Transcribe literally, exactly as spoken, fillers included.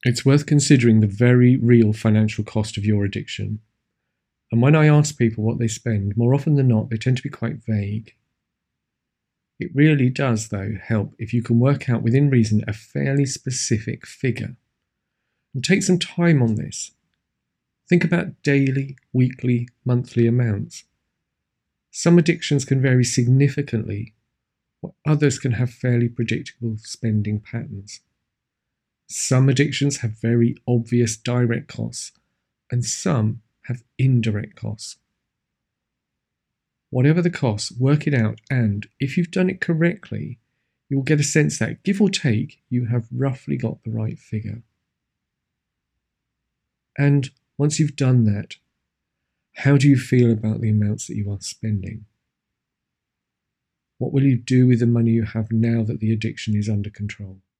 It's worth considering the very real financial cost of your addiction. And when I ask people what they spend, more often than not, they tend to be quite vague. It really does, though, help if you can work out within reason a fairly specific figure. And take some time on this. Think about daily, weekly, monthly amounts. Some addictions can vary significantly, while others can have fairly predictable spending patterns. Some addictions have very obvious direct costs, and some have indirect costs. Whatever the cost, work it out, and if you've done it correctly, you will get a sense that, give or take, you have roughly got the right figure. And once you've done that, how do you feel about the amounts that you are spending? What will you do with the money you have now that the addiction is under control?